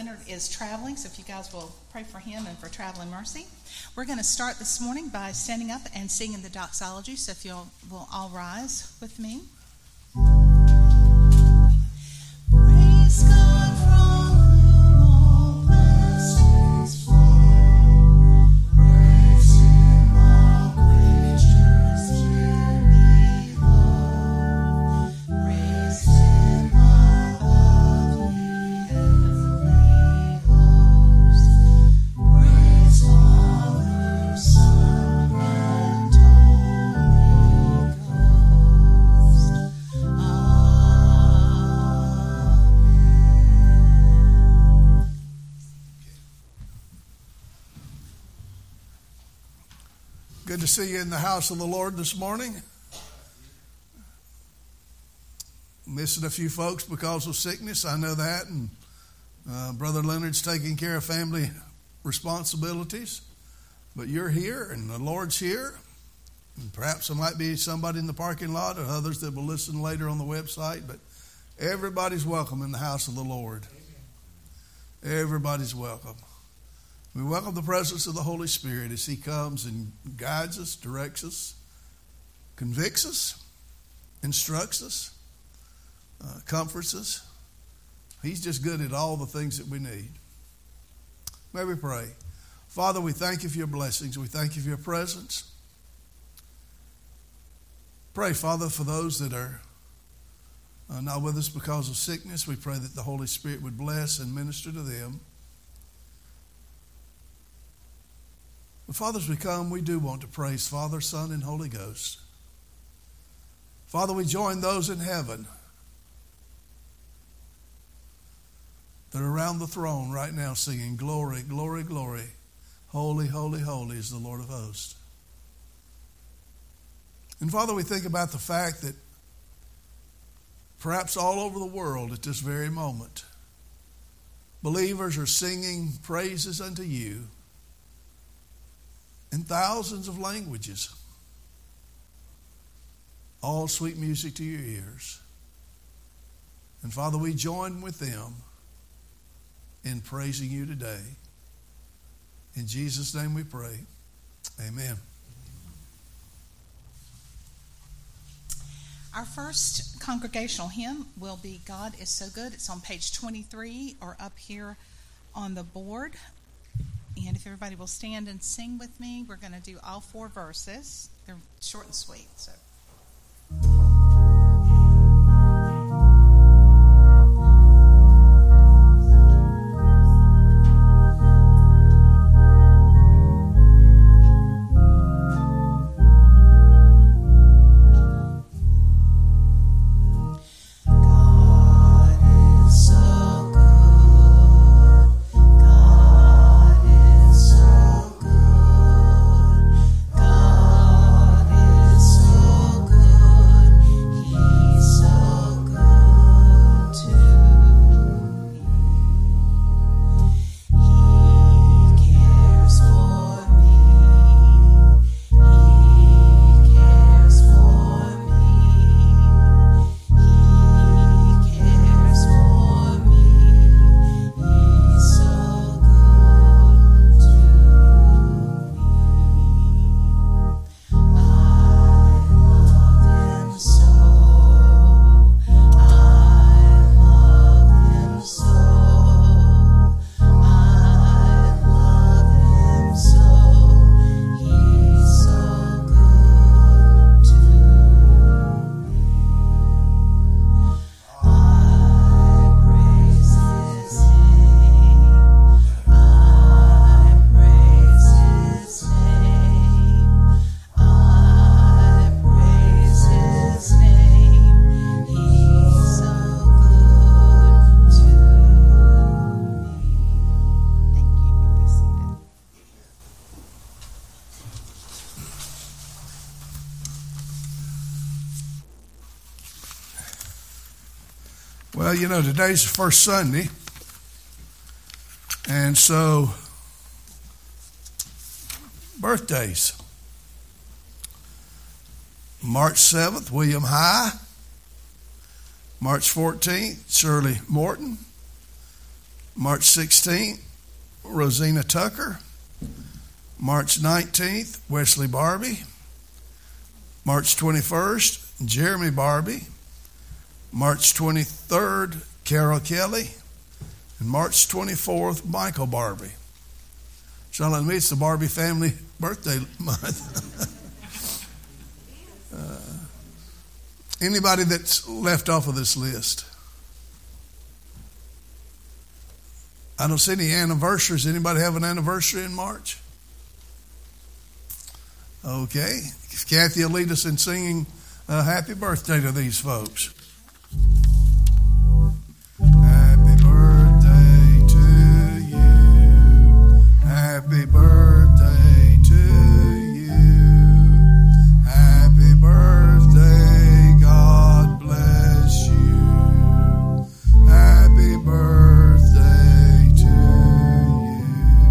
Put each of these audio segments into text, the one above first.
Leonard is traveling, so if you guys will pray for him and for traveling mercy. We're going to start this morning by standing up and singing the doxology, so if you will all rise with me. Praise God from whom all blessings flow. Praise Him, all creatures here below. Praise Him above, ye heavenly hosts. Praise Father, Son, and Holy Ghost. Good to see you in the house of the Lord this morning. Missing a few folks because of sickness, I know that, and Brother Leonard's taking care of family responsibilities. But you're here, and the Lord's here. And perhaps there might be somebody in the parking lot, or others that will listen later on the website. But everybody's welcome in the house of the Lord. Everybody's welcome. We welcome the presence of the Holy Spirit as He comes and guides us, directs us, convicts us, instructs us, comforts us. He's just good at all the things that we need. May we pray. Father, we thank you for your blessings. We thank you for your presence. Pray, Father, for those that are not with us because of sickness. We pray that the Holy Spirit would bless and minister to them. But Father, as we come, we do want to praise Father, Son, and Holy Ghost. Father, we join those in heaven that are around the throne right now singing, "Glory, glory, glory. Holy, holy, holy is the Lord of hosts." And Father, we think about the fact that perhaps all over the world at this very moment, believers are singing praises unto you in thousands of languages, all sweet music to your ears. And Father, we join with them in praising you today. In Jesus' name we pray. Amen. Our first congregational hymn will be "God is So Good." It's on page 23 or up here on the board. And if everybody will stand and sing with me, we're going to do all 4 verses. They're short and sweet. So. Well, you know, today's the first Sunday, and so birthdays. March 7th, William High. March 14th, Shirley Morton. March 16th, Rosina Tucker. March 19th, Wesley Barbie. March 21st, Jeremy Barbie. March 23rd, Carol Kelly. And March 24th, Michael Barbie. Sounds like me, it's the Barbie family birthday month. Anybody that's left off of this list? I don't see any anniversaries. Anybody have an anniversary in March? Okay. If Kathy will lead us in singing happy birthday to these folks. Happy birthday to you. Happy birthday to you. Happy birthday. God bless you. Happy birthday to you.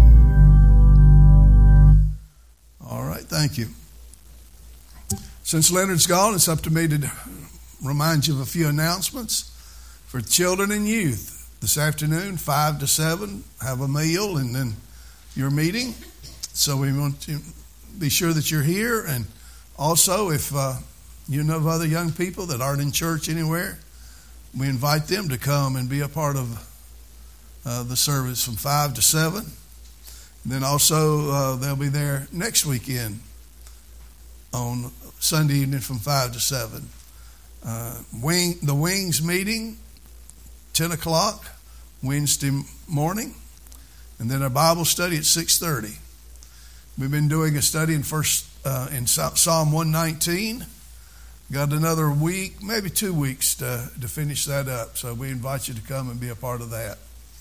All right. Thank you. Since Leonard's gone, it's up to me to remind you of a few announcements. For children and youth, this afternoon, 5 to 7, have a meal and then your meeting. So we want to be sure that you're here. And also, if you know of other young people that aren't in church anywhere, we invite them to come and be a part of the service from 5 to 7. And then also, they'll be there next weekend on Sunday evening from 5 to 7. The Wings meeting, 10 o'clock, Wednesday morning. And then our Bible study at 6:30. We've been doing a study in Psalm 119. Got another week, maybe 2 weeks to finish that up. So we invite you to come and be a part of that.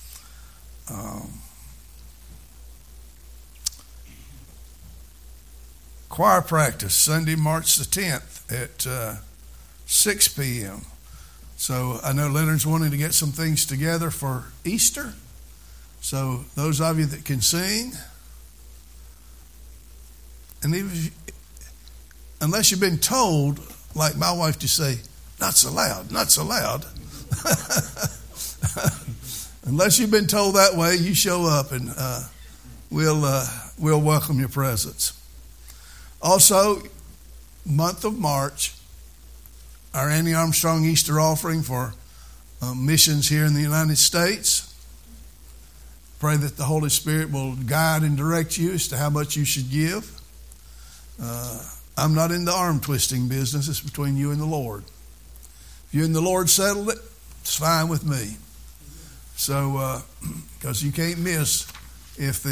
Choir practice, Sunday, March the 10th at 6 p.m. So I know Leonard's wanting to get some things together for Easter. So those of you that can sing, and even unless you've been told, like my wife to say, not so loud, not so loud. Unless you've been told that way, you show up and we'll welcome your presence. Also, month of March, our Annie Armstrong Easter offering for missions here in the United States. Pray that the Holy Spirit will guide and direct you as to how much you should give. I'm not in the arm twisting business. It's between you and the Lord. If you and the Lord settled it, it's fine with me. So, because you can't miss if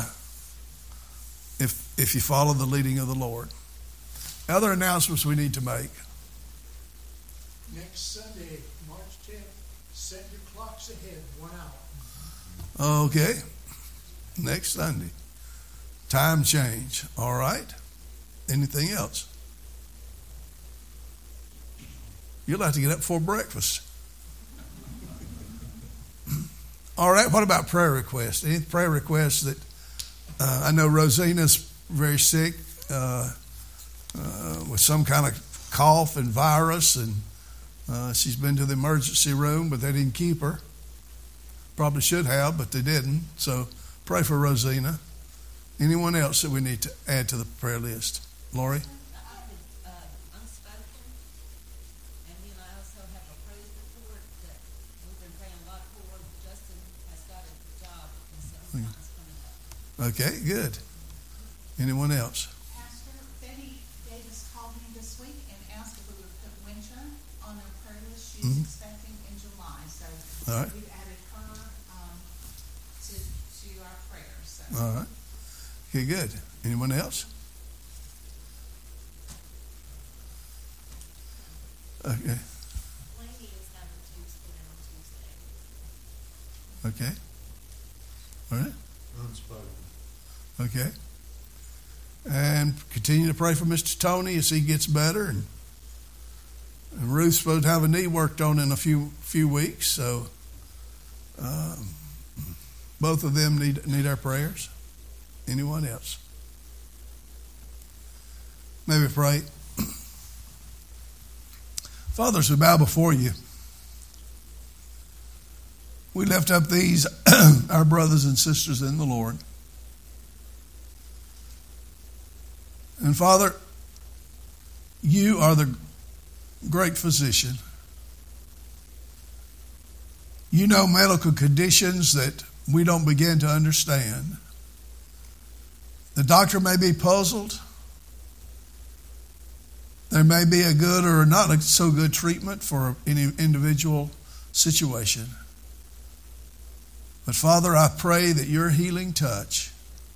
you follow the leading of the Lord. Other announcements we need to make. Next Sunday, March 10th, set your clocks ahead 1 hour. Okay. Next Sunday. Time change. All right. Anything else? You'll have to get up before breakfast. All right. What about prayer requests? Any prayer requests that I know Rosina's very sick with some kind of cough and virus, and she's been to the emergency room, but they didn't keep her. Probably should have, but they didn't. So pray for Rosina. Anyone else that we need to add to the prayer list? Lori? Unspoken. And then I also have a praise report that we've been praying a lot for. Justin has got a job, and so it's coming up. Okay, good. Anyone else? Pastor, Betty Davis called me this week and asked if we would put Winter on their prayer list. She's expecting in July, so All right. we've added her to our prayers. So. All right. Okay, good. Anyone else? Okay. Laney is having Tuesday on Tuesday. Okay. All right. Unspoken. Okay. And continue to pray for Mr. Tony as he gets better. And Ruth's supposed to have a knee worked on in a few weeks, so both of them need our prayers. Anyone else? Maybe pray. Father, as we bow before you, We lift up these, our brothers and sisters in the Lord. And Father, you are the great physician. You know medical conditions that we don't begin to understand. The doctor may be puzzled. There may be a good or not a so good treatment for any individual situation. But Father, I pray that your healing touch,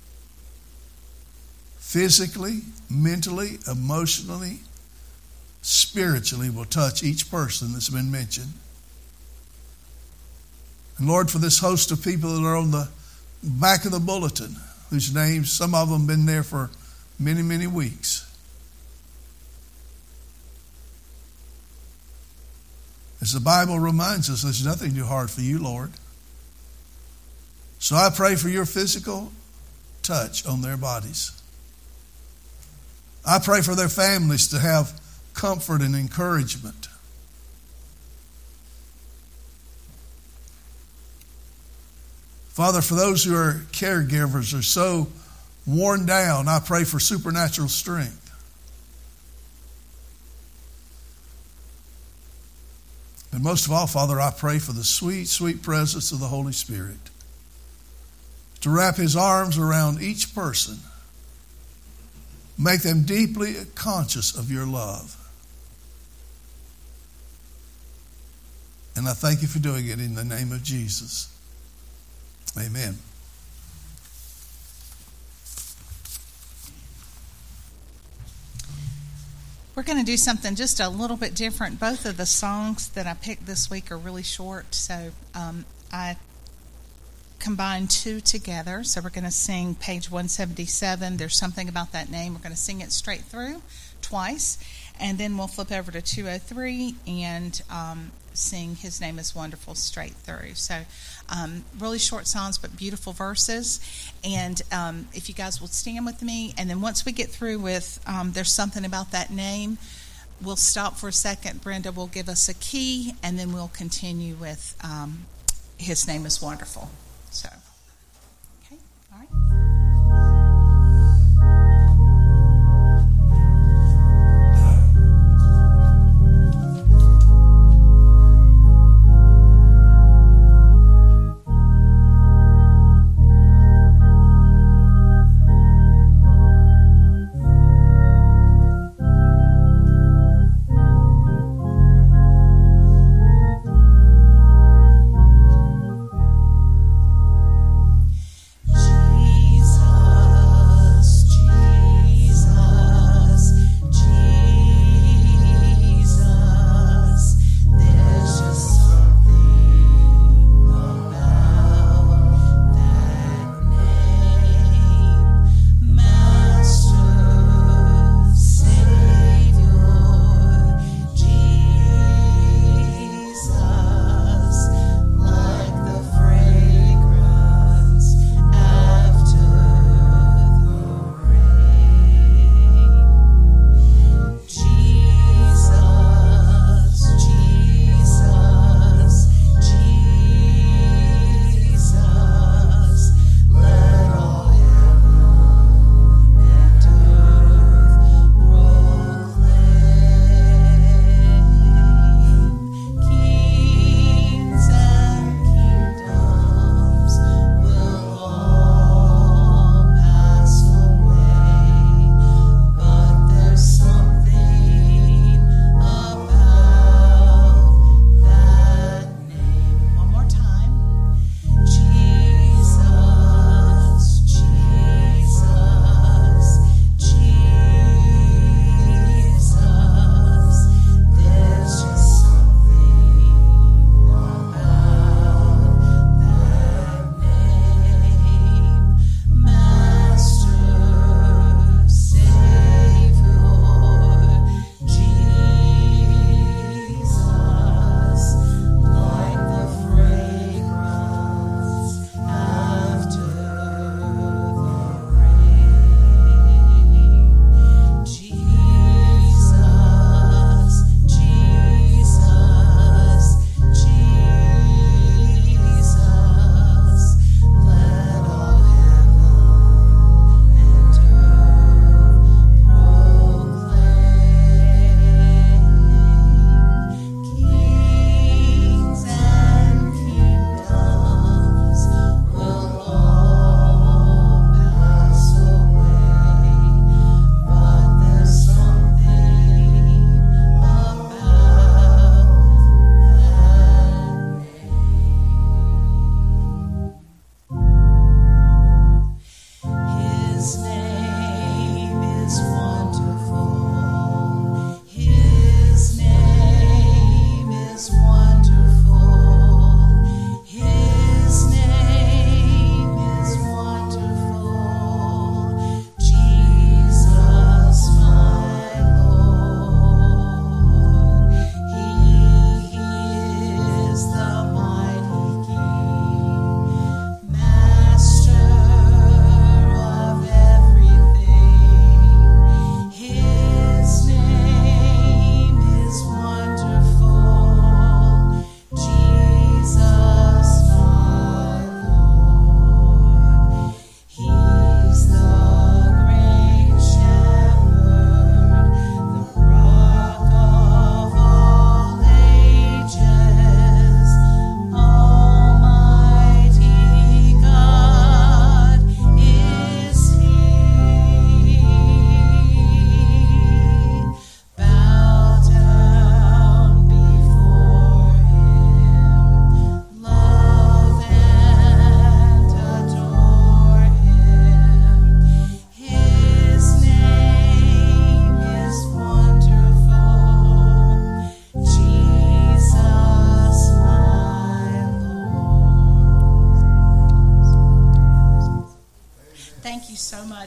physically, mentally, emotionally, spiritually, will touch each person that's been mentioned. And Lord, for this host of people that are on the back of the bulletin, whose names, some of them been there for many, many weeks. As the Bible reminds us, there's nothing too hard for you, Lord. So I pray for your physical touch on their bodies. I pray for their families to have comfort and encouragement. Father, for those who are caregivers, are so worn down, I pray for supernatural strength. And most of all, Father, I pray for the sweet, sweet presence of the Holy Spirit to wrap his arms around each person. Make them deeply conscious of your love. And I thank you for doing it in the name of Jesus. Amen. We're going to do something just a little bit different. Both of the songs that I picked this week are really short, so I combined two together. So we're going to sing page 177, There's Something About That Name. We're going to sing it straight through twice, and then we'll flip over to 203 and sing His Name is Wonderful straight through. So really short songs, but beautiful verses. And if you guys will stand with me, and then once we get through with There's Something About That Name, we'll stop for a second. Brenda will give us a key, and then we'll continue with His Name is Wonderful. So, okay, all right.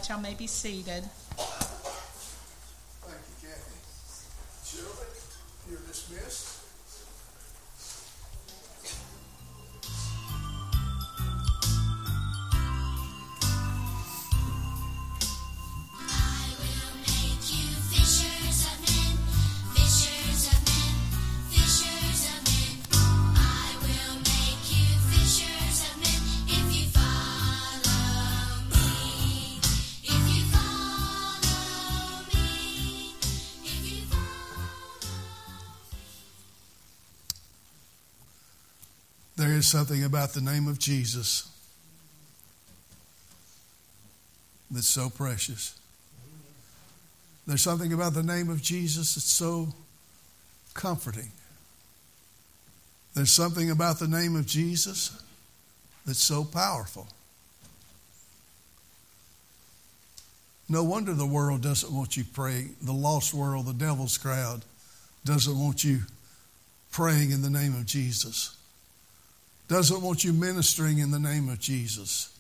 Y'all may be seated. Thank you, Kathy. Shirley, you're dismissed. There is something about the name of Jesus that's so precious. There's something about the name of Jesus that's so comforting. There's something about the name of Jesus that's so powerful. No wonder the world doesn't want you praying. The lost world, the devil's crowd, doesn't want you praying in the name of Jesus. Doesn't want you ministering in the name of Jesus.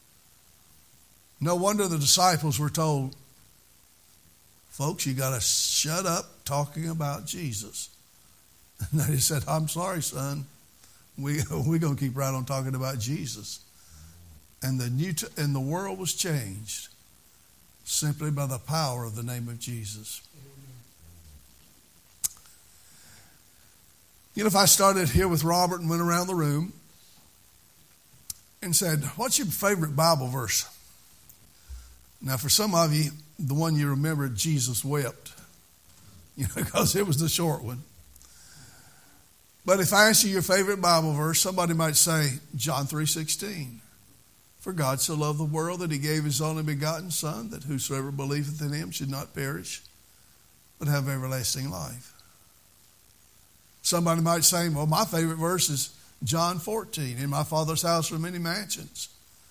No wonder the disciples were told, folks, you got to shut up talking about Jesus. And they said, I'm sorry, son. We're going to keep right on talking about Jesus. And the world was changed simply by the power of the name of Jesus. You know, if I started here with Robert and went around the room and said, what's your favorite Bible verse? Now, for some of you, the one you remember, Jesus wept, because it was the short one. But if I ask you your favorite Bible verse, somebody might say John 3:16. For God so loved the world that he gave his only begotten Son, that whosoever believeth in him should not perish, but have everlasting life. Somebody might say, well, my favorite verse is John 14. In my Father's house are many mansions.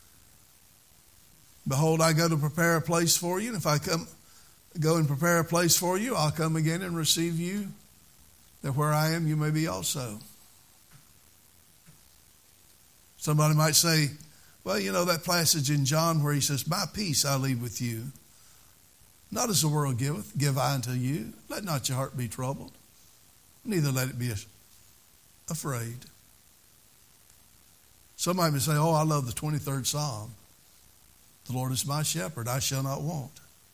Behold, I go to prepare a place for you, and if I go and prepare a place for you, I'll come again and receive you, that where I am, you may be also. Somebody might say, well, you know that passage in John where he says, my peace I leave with you. Not as the world giveth, give I unto you. Let not your heart be troubled, neither let it be afraid. Somebody may say, oh, I love the 23rd Psalm. The Lord is my shepherd, I shall not want.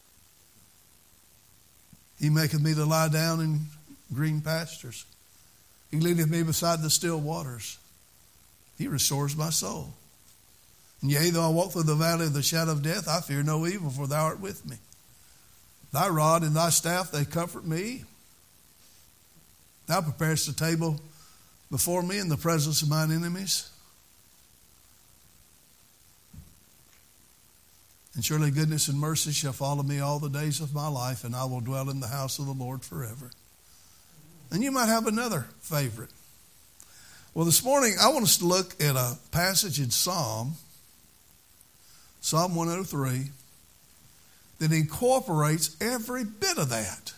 He maketh me to lie down in green pastures. He leadeth me beside the still waters. He restores my soul. And yea, though I walk through the valley of the shadow of death, I fear no evil, for thou art with me. Thy rod and thy staff, they comfort me. Thou preparest a table before me in the presence of mine enemies. And surely goodness and mercy shall follow me all the days of my life, and I will dwell in the house of the Lord forever. And you might have another favorite. Well, this morning I want us to look at a passage in Psalm 103, that incorporates every bit of that.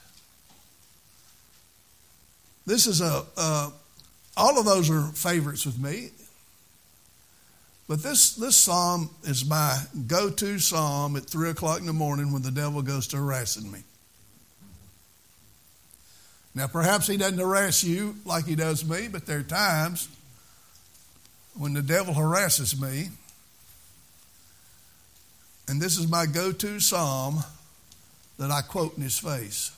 This is all of those are favorites with me. But this psalm is my go-to psalm at 3 o'clock in the morning when the devil goes to harassing me. Now, perhaps he doesn't harass you like he does me, but there are times when the devil harasses me. And this is my go-to psalm that I quote in his face.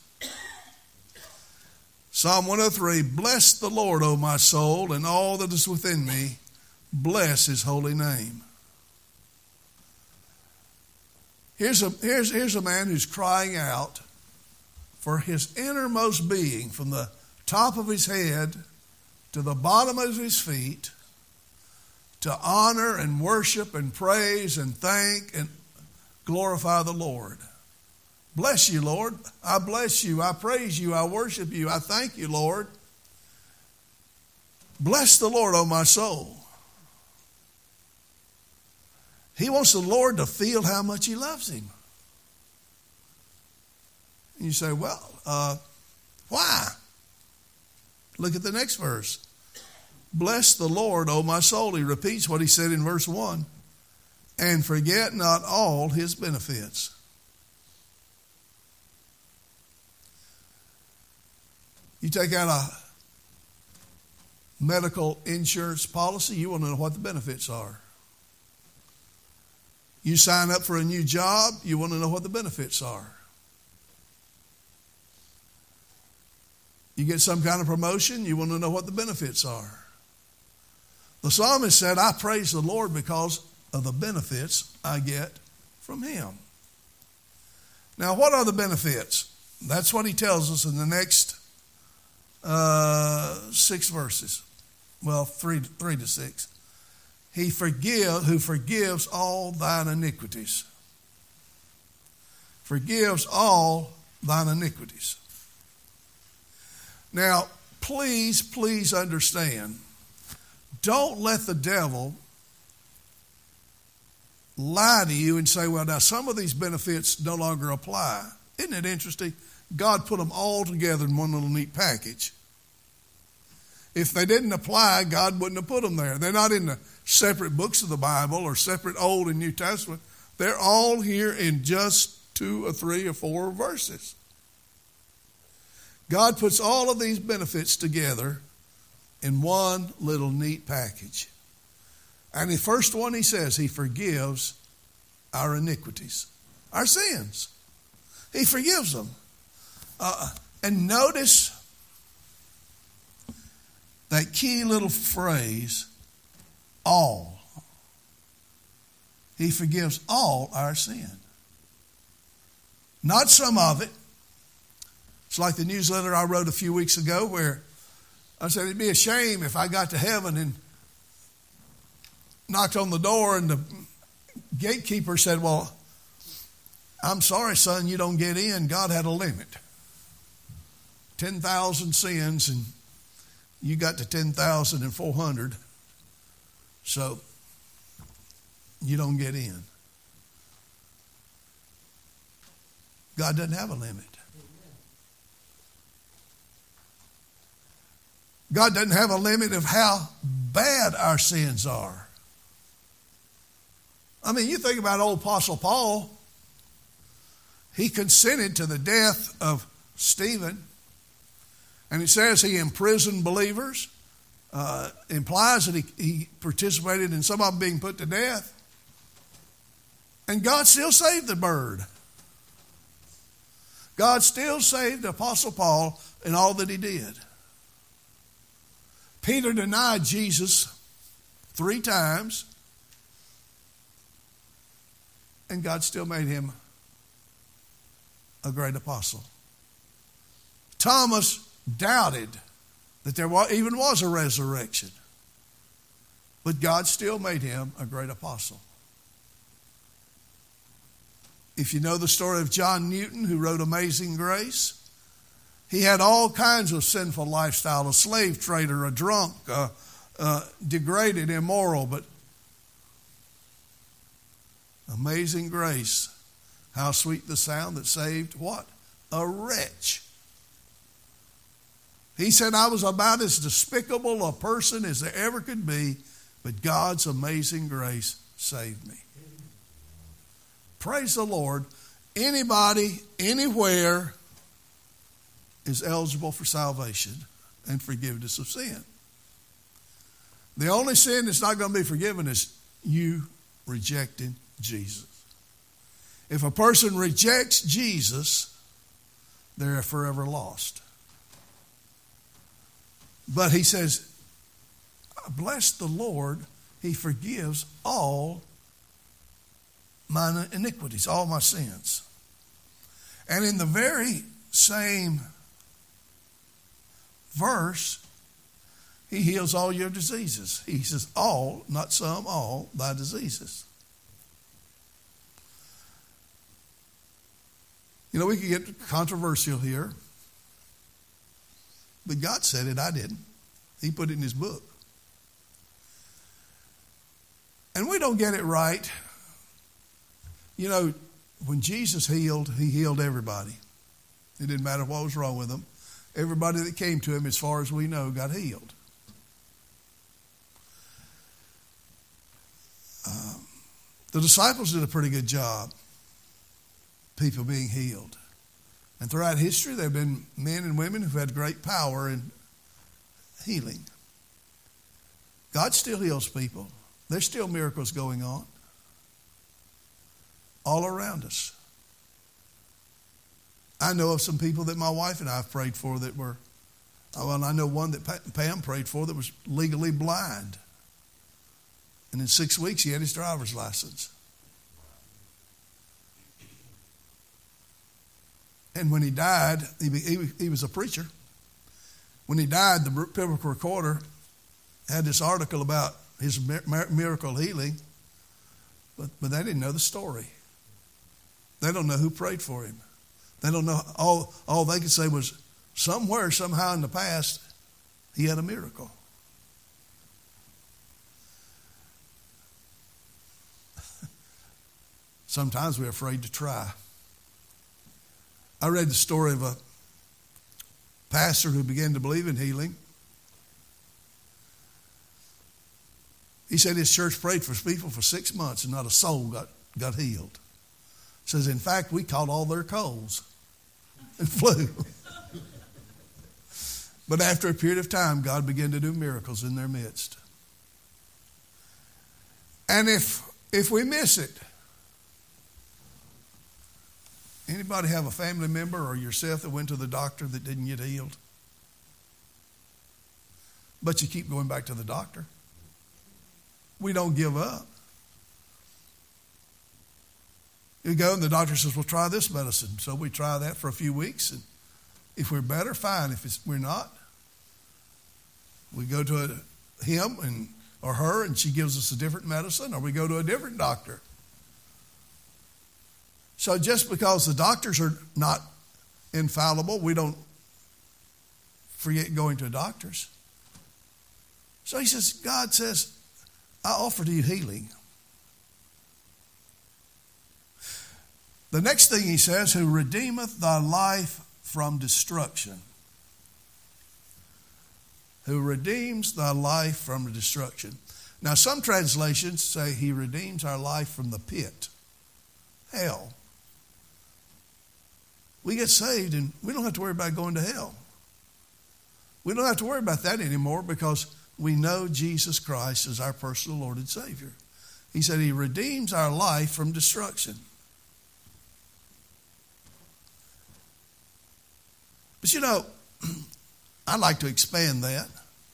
Psalm 103, bless the Lord, O my soul, and all that is within me. Bless his holy name. Here's a man who's crying out for his innermost being, from the top of his head to the bottom of his feet, to honor and worship and praise and thank and glorify the Lord. Bless you, Lord. I bless you. I praise you. I worship you. I thank you, Lord. Bless the Lord, O my soul. He wants the Lord to feel how much he loves him. And you say, well, why? Look at the next verse. Bless the Lord, O my soul. He repeats what he said in verse 1. And forget not all his benefits. You take out a medical insurance policy, you want to know what the benefits are. You sign up for a new job, you want to know what the benefits are. You get some kind of promotion, you want to know what the benefits are. The psalmist said, I praise the Lord because of the benefits I get from Him. Now, what are the benefits? That's what he tells us in the next 6 verses. Well, 3 to 6. He who forgives all thine iniquities. Forgives all thine iniquities. Now, please understand, don't let the devil lie to you and say, well, now some of these benefits no longer apply. Isn't it interesting? God put them all together in one little neat package. If they didn't apply, God wouldn't have put them there. They're not in the separate books of the Bible or separate Old and New Testament. They're all here in just 2 or 3 or 4 verses. God puts all of these benefits together in one little neat package. And the first one he says, he forgives our iniquities, our sins. He forgives them. And notice that key little phrase, all. He forgives all our sin. Not some of it. It's like the newsletter I wrote a few weeks ago where I said it'd be a shame if I got to heaven and knocked on the door and the gatekeeper said, well, I'm sorry, son, you don't get in. God had a limit. 10,000 sins and you got to 10,400. So you don't get in. God doesn't have a limit. God doesn't have a limit of how bad our sins are. I mean, you think about old Apostle Paul. He consented to the death of Stephen. And it says he imprisoned believers. Implies that he participated in some of them being put to death. And God still saved the bird. God still saved the Apostle Paul in all that he did. Peter denied Jesus 3 times. And God still made him a great apostle. Thomas doubted that there even was a resurrection. But God still made him a great apostle. If you know the story of John Newton, who wrote Amazing Grace, he had all kinds of sinful lifestyle, a slave trader, a drunk, degraded, immoral, but Amazing Grace, how sweet the sound that saved what? A wretch. He said, I was about as despicable a person as there ever could be, but God's amazing grace saved me. Praise the Lord. Anybody, anywhere is eligible for salvation and forgiveness of sin. The only sin that's not going to be forgiven is you rejecting Jesus. If a person rejects Jesus, they're forever lost. But he says, bless the Lord, he forgives all my iniquities, all my sins. And in the very same verse, he heals all your diseases. He says, all, not some, all thy diseases. You know, we could get controversial here. But God said it, I didn't. He put it in his book. And we don't get it right. You know, when Jesus healed, he healed everybody. It didn't matter what was wrong with them. Everybody that came to him, as far as we know, got healed. The disciples did a pretty good job. People being healed. And throughout history, there have been men and women who've had great power in healing. God still heals people. There's still miracles going on all around us. I know of some people that my wife and I have prayed for that were, well, I know one that Pam prayed for that was legally blind. And in 6 weeks, he had his driver's license. And when he died, he was a preacher. When he died, the Biblical Recorder had this article about his miracle healing, but they didn't know the story. They don't know who prayed for him. They don't know. All they could say was somewhere, somehow in the past, he had a miracle. Sometimes we're afraid to try. I read the story of a pastor who began to believe in healing. He said his church prayed for people for 6 months and not a soul got healed. Says, in fact, we caught all their colds and flu. But after a period of time, God began to do miracles in their midst. And if we miss it, anybody have a family member or yourself that went to the doctor that didn't get healed? But you keep going back to the doctor. We don't give up. You go and the doctor says, well, try this medicine. So we try that for a few weeks. And if we're better, fine. If we're not, we go to him or her and she gives us a different medicine, or we go to a different doctor. So just because the doctors are not infallible, we don't forget going to doctors. So he says, God says, I offer to you healing. The next thing he says, who redeemeth thy life from destruction. Who redeems thy life from destruction. Now some translations say he redeems our life from the pit, hell. We get saved and we don't have to worry about going to hell. We don't have to worry about that anymore because we know Jesus Christ as our personal Lord and Savior. He said he redeems our life from destruction. But you know, I'd like to expand that.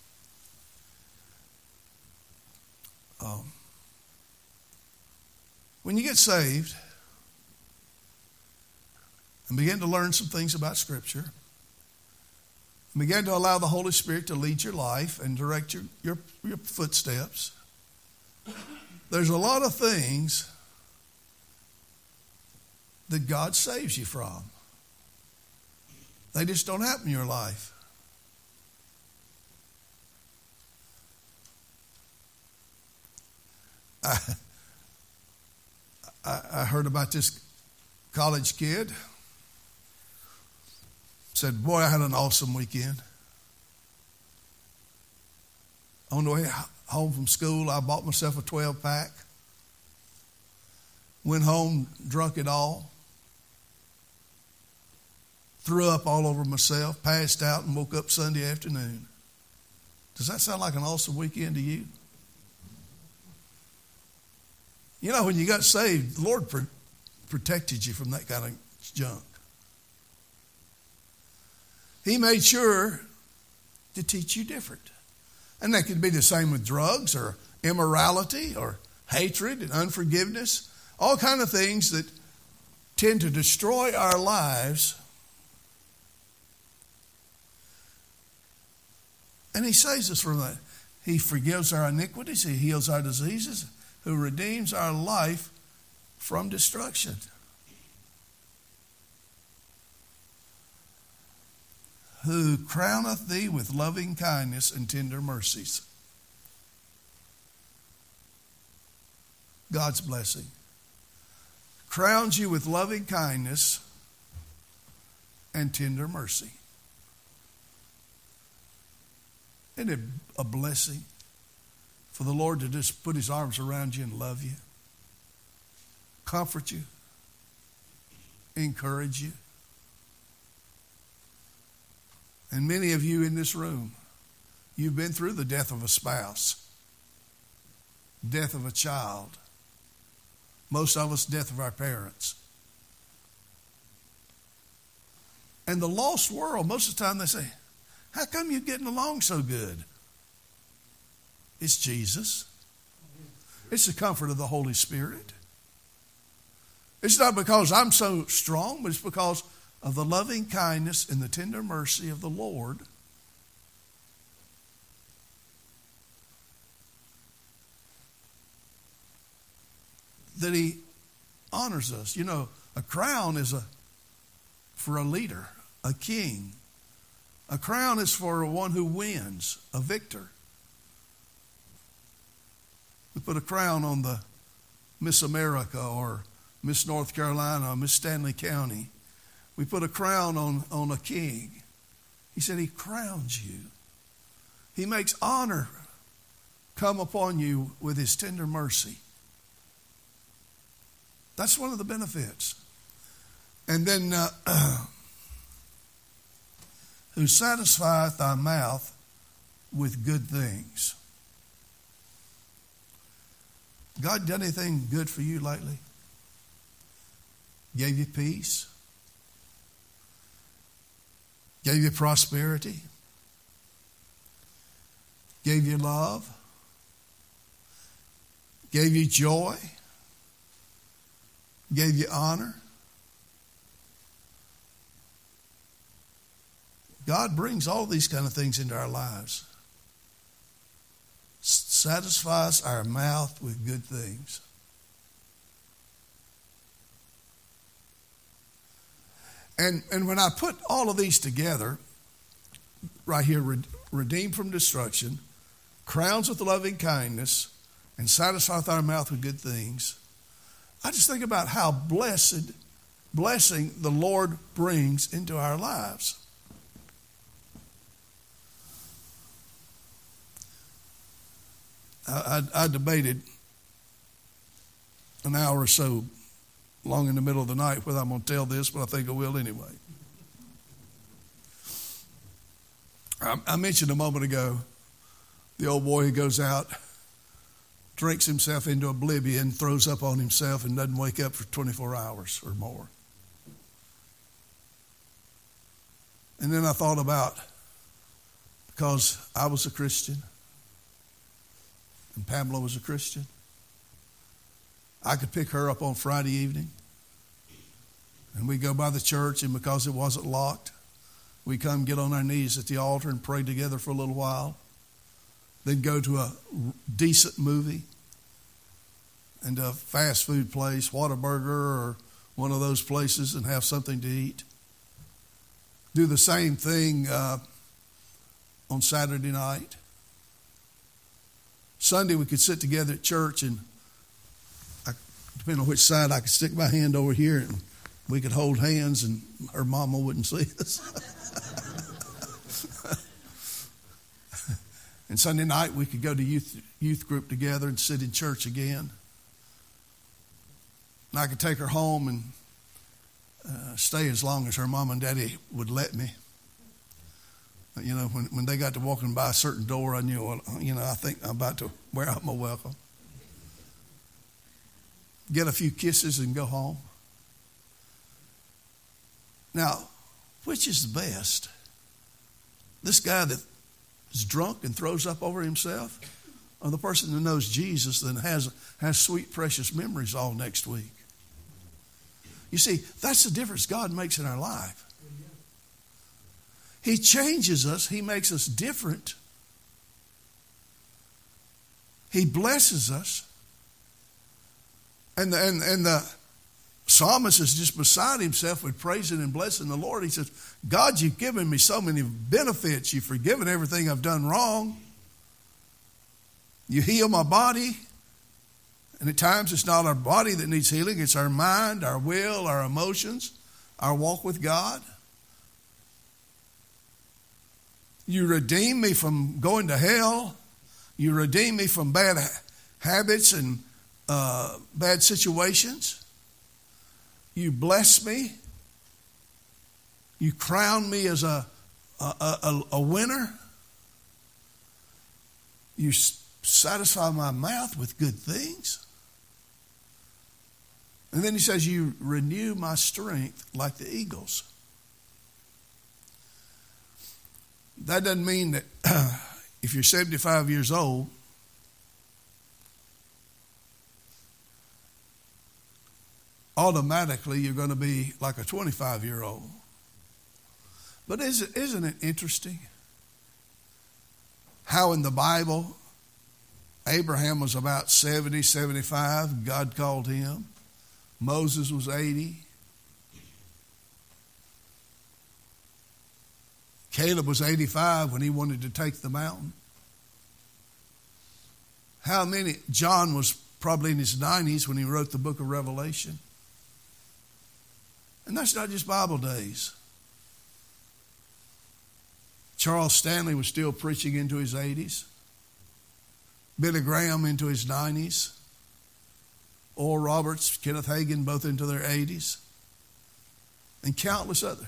When you get saved and begin to learn some things about Scripture, and begin to allow the Holy Spirit to lead your life and direct your footsteps, there's a lot of things that God saves you from. They just don't happen in your life. I heard about this college kid. Said, boy, I had an awesome weekend. On the way home from school, I bought myself a 12-pack. Went home, drunk it all. Threw up all over myself, passed out, and woke up Sunday afternoon. Does that sound like an awesome weekend to you? You know, when you got saved, the Lord protected you from that kind of junk. He made sure to teach you different. And that could be the same with drugs or immorality or hatred and unforgiveness. All kinds of things that tend to destroy our lives. And he saves us from that. He forgives our iniquities. He heals our diseases. Who redeems our life from destruction. Who crowneth thee with loving kindness and tender mercies. God's blessing. Crowns you with loving kindness and tender mercy. Isn't it a blessing for the Lord to just put his arms around you and love you, comfort you, encourage you? And many of you in this room, you've been through the death of a spouse, death of a child. Most of us, death of our parents. And the lost world, most of the time they say, how come you're getting along so good? It's Jesus. It's the comfort of the Holy Spirit. It's not because I'm so strong, but it's because of the loving kindness and the tender mercy of the Lord. That He honors us. You know, a crown is for a leader, a king. A crown is for one who wins, a victor. We put a crown on the Miss America or Miss North Carolina or Miss Stanley County. We put a crown on a king. He said He crowns you. He makes honor come upon you with His tender mercy. That's one of the benefits. And then, who satisfieth thy mouth with good things. God done anything good for you lately? Gave you peace? Gave you prosperity? Gave you love? Gave you joy? Gave you honor? God brings all these kind of things into our lives. Satisfies our mouth with good things. And when I put all of these together, right here, redeemed from destruction, crowns with loving kindness, and satisfieth our mouth with good things, I just think about how blessing the Lord brings into our lives. I debated an hour or so long in the middle of the night whether I'm going to tell this, but I think I will anyway. I mentioned a moment ago the old boy who goes out, drinks himself into oblivion, throws up on himself, and doesn't wake up for 24 hours or more. And then I thought about, because I was a Christian, and Pamela was a Christian, I could pick her up on Friday evening, and we go by the church, and because it wasn't locked, we come get on our knees at the altar and pray together for a little while, then go to a decent movie and a fast food place, Whataburger or one of those places, and have something to eat. Do the same thing on Saturday night. Sunday we could sit together at church, and depending on which side, I could stick my hand over here and we could hold hands and her mama wouldn't see us. And Sunday night we could go to youth group together and sit in church again. And I could take her home and stay as long as her mom and daddy would let me. You know, when they got to walking by a certain door, I knew, well, you know, I think I'm about to wear out my welcome. Get a few kisses and go home. Now, which is the best? This guy that is drunk and throws up over himself, or the person that knows Jesus and has sweet, precious memories all next week? You see, that's the difference God makes in our life. He changes us. He makes us different. He blesses us. And the psalmist is just beside himself with praising and blessing the Lord. He says, God, you've given me so many benefits. You've forgiven everything I've done wrong. You heal my body. And at times it's not our body that needs healing. It's our mind, our will, our emotions, our walk with God. You redeem me from going to hell. You redeem me from bad habits and bad situations. You bless me. You crown me as a a winner. You satisfy my mouth with good things. And then he says, you renew my strength like the eagles. That doesn't mean that if you're 75 years old, automatically you're going to be like a 25-year-old. But isn't it interesting how in the Bible, Abraham was about 70, 75. God called him. Moses was 80. Caleb was 85 when he wanted to take the mountain. How many? John was probably in his 90s when he wrote the book of Revelation. And that's not just Bible days. Charles Stanley was still preaching into his 80s. Billy Graham into his 90s. Oral Roberts, Kenneth Hagin, both into their 80s. And countless other,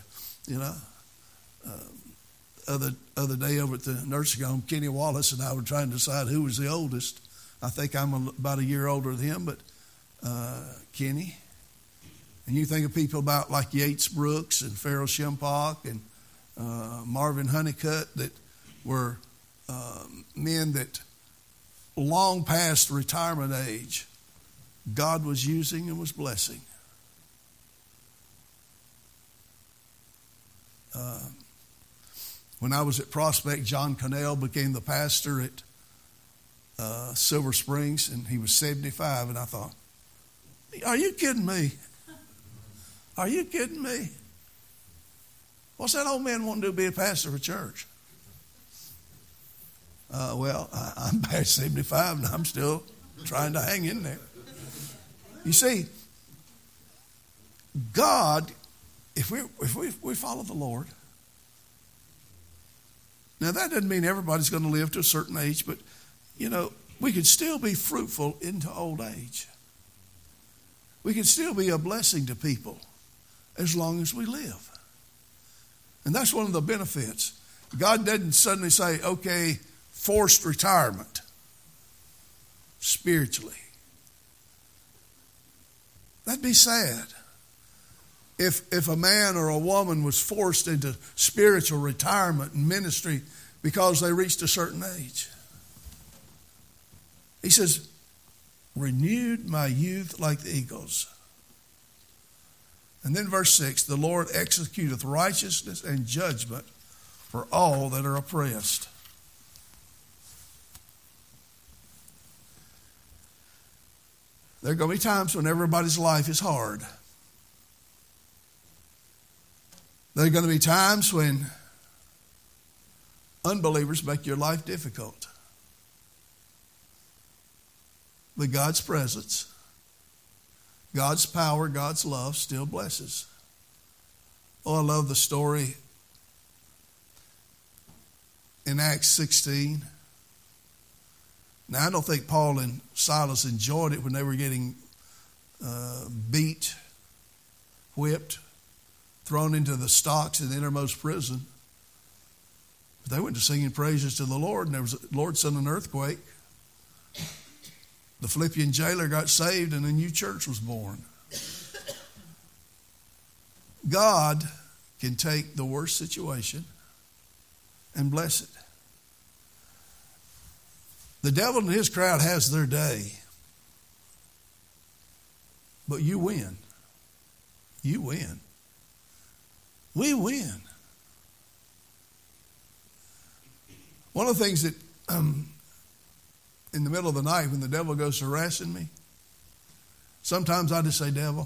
other day over at the nursing home, Kenny Wallace and I were trying to decide who was the oldest. I think I'm about a year older than him, but Kenny. And you think of people about like Yates Brooks and Farrell Shimpock and Marvin Honeycutt that were men that long past retirement age, God was using and was blessing. When I was at Prospect, John Connell became the pastor at Silver Springs, and he was 75, and I thought, are you kidding me? Are you kidding me? What's that old man wanting to do, be a pastor of a church? Well, I'm past 75, and I'm still trying to hang in there. You see, God, if we follow the Lord, now that doesn't mean everybody's going to live to a certain age, but, we could still be fruitful into old age. We can still be a blessing to people as long as we live. And that's one of the benefits. God doesn't suddenly say, okay, forced retirement spiritually. That'd be sad. If a man or a woman was forced into spiritual retirement and ministry because they reached a certain age. He says, renewed my youth like the eagles. And then verse 6, the Lord executeth righteousness and judgment for all that are oppressed. There are going to be times when everybody's life is hard. There are going to be times when unbelievers make your life difficult. But God's presence, God's power, God's love still blesses. Oh, I love the story in Acts 16. Now, I don't think Paul and Silas enjoyed it when they were getting beat, whipped, thrown into the stocks in the innermost prison. But they went to singing praises to the Lord, and the Lord sent an earthquake. The Philippian jailer got saved, and a new church was born. God can take the worst situation and bless it. The devil and his crowd has their day. But you win. You win. We win. One of the things that in the middle of the night when the devil goes harassing me, sometimes I just say, devil,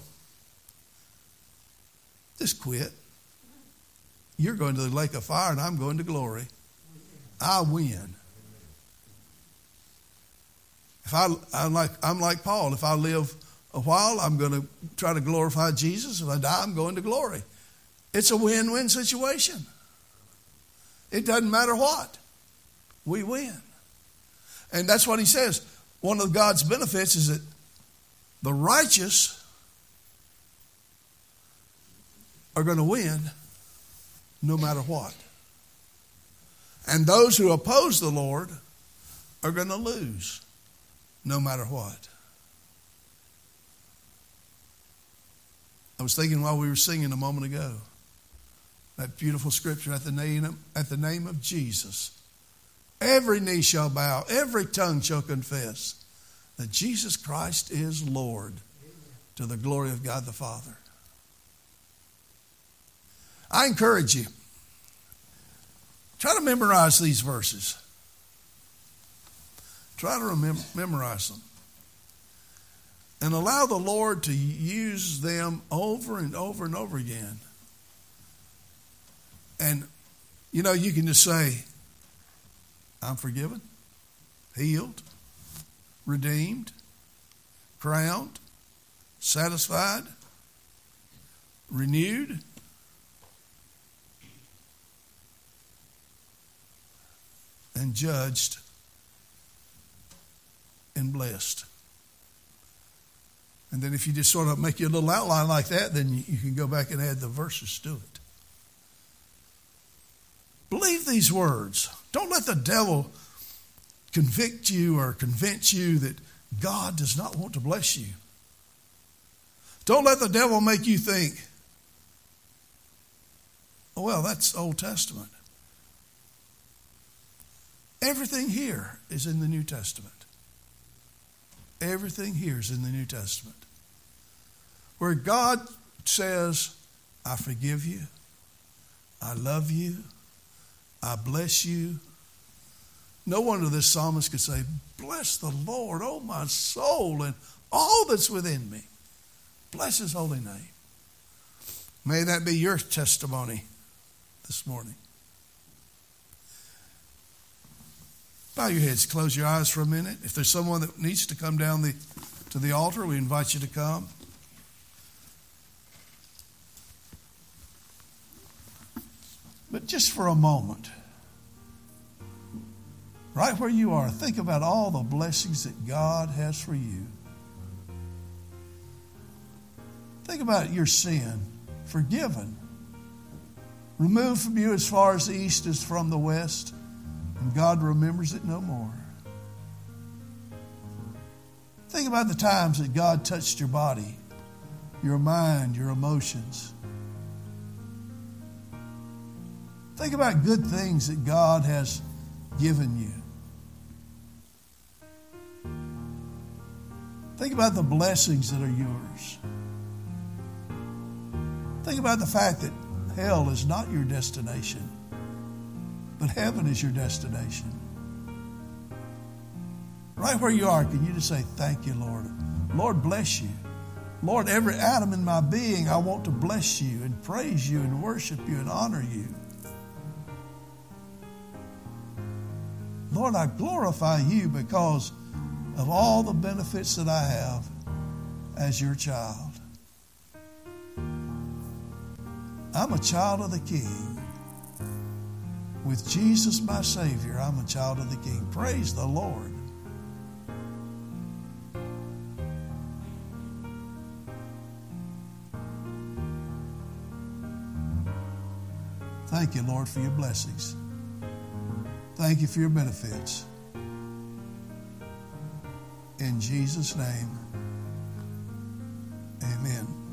just quit. You're going to the lake of fire and I'm going to glory. I win. If I'm like Paul. If I live a while, I'm going to try to glorify Jesus. If I die, I'm going to glory. It's a win-win situation. It doesn't matter what. We win. And that's what he says. One of God's benefits is that the righteous are going to win no matter what. And those who oppose the Lord are going to lose no matter what. I was thinking while we were singing a moment ago, that beautiful scripture, at the name of Jesus, every knee shall bow, every tongue shall confess that Jesus Christ is Lord, to the glory of God the Father. I encourage you, try to memorize these verses. Try to memorize them. And allow the Lord to use them over and over and over again. And, you know, you can just say, I'm forgiven, healed, redeemed, crowned, satisfied, renewed, and judged and blessed. And then if you just sort of make your little outline like that, then you can go back and add the verses to it. Believe these words. Don't let the devil convict you or convince you that God does not want to bless you. Don't let the devil make you think, oh, well, that's Old Testament. Everything here is in the New Testament. Everything here is in the New Testament. Where God says, I forgive you, I love you, I bless you. No wonder this psalmist could say, bless the Lord, oh my soul, and all that's within me. Bless his holy name. May that be your testimony this morning. Bow your heads, close your eyes for a minute. If there's someone that needs to come down to the altar, we invite you to come. But just for a moment, right where you are, think about all the blessings that God has for you. Think about your sin, forgiven, removed from you as far as the east is from the west, and God remembers it no more. Think about the times that God touched your body, your mind, your emotions. Think about good things that God has given you. Think about the blessings that are yours. Think about the fact that hell is not your destination, but heaven is your destination. Right where you are, can you just say, thank you, Lord. Lord, bless you. Lord, every atom in my being, I want to bless you and praise you and worship you and honor you. Lord, I glorify you because of all the benefits that I have as your child. I'm a child of the King. With Jesus, my Savior, I'm a child of the King. Praise the Lord. Thank you, Lord, for your blessings. Thank you for your benefits. In Jesus' name, amen.